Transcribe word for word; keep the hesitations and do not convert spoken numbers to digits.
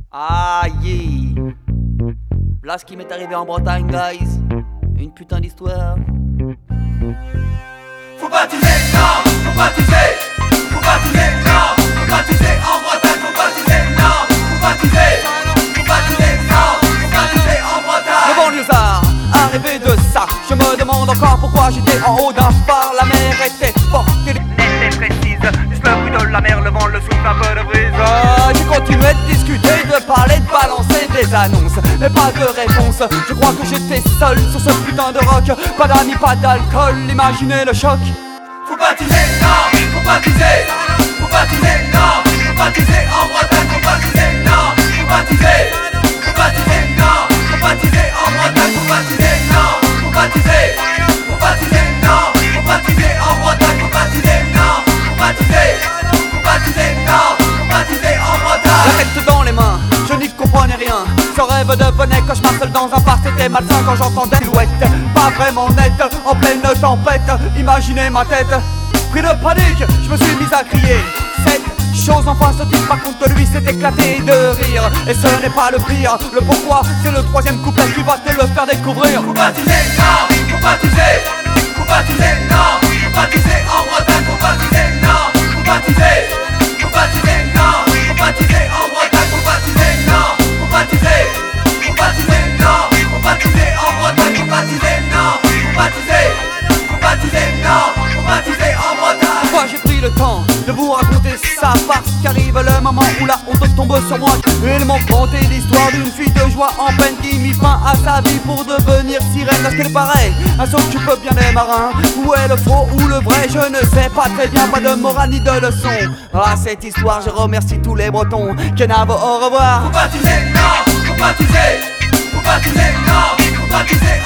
Aïe. Voilà ce qui m'est arrivé en Bretagne, guys. Une putain d'histoire. Faut baptiser, non, faut baptiser. Faut baptiser, non, faut baptiser. En Bretagne, faut baptiser, non, faut baptiser. Faut baptiser, non, faut baptiser en Bretagne. Le banlieusard, arrivé de ça. Je me demande encore pourquoi j'étais en haut d'un phare. La mer était forte et Nette et précise, juste le bruit de la mer, le vent, le souffle, un peu de brise. Ah, j'ai continué de discuter, de parler, de balancer des annonces, mais pas de réponse. Je crois que j'étais seul sur ce putain de rock. Pas d'amis, pas d'alcool, imaginez le choc. Faut baptiser, non, faut baptiser. Faut baptiser, non, faut baptiser en Bretagne. Faut baptiser, non, faut baptiser. Faut baptiser, non, faut baptiser en Bretagne. Faut baptiser, non, faut baptiser. Faut baptiser, non, faut baptiser en Bretagne. Faut baptiser, non, faut baptiser. Faut baptiser, non, faut baptiser en Bretagne. La tête dans les mains, je n'y comprenais rien. Ce rêve devenait cauchemar seul dans un parc, c'était malsain quand j'entendais silhouette. Pas vraiment nette, en pleine tempête. Imaginez ma tête, pris de panique, je me suis mis à crier. Cette chose enfin se dit, par contre lui s'est éclaté de rire. Et ce n'est pas le pire, le pourquoi, c'est le troisième couplet qui va te le faire découvrir. Faut baptiser, non, faut baptiser. Faut baptiser, non, faut baptiser en Bretagne. Faut baptiser, non, faut baptiser. Faut baptiser, non, faut baptiser en Bretagne. Faut baptiser, non, faut baptiser. Faut baptiser, non, faut baptiser en Bretagne. Faut baptiser, non, faut baptiser. Faut baptiser, non, faut baptiser en Bretagne. Pourquoi j'ai pris le temps de vous raconter ça? Parce qu'arrive le moment où la honte tombe sur moi. Ils m'ont conté l'histoire d'une fille de joie en peine qui mit fin à sa vie pour devenir sirène. Parce qu'elle paraît, elle s'occupe bien des marins. Où est le faux ou le vrai, je ne sais pas très bien. Pas de morale ni de leçon. À cette histoire je remercie tous les Bretons. Kenavo, au revoir. Faut baptiser, non, faut baptiser. Faut baptiser, non, faut baptiser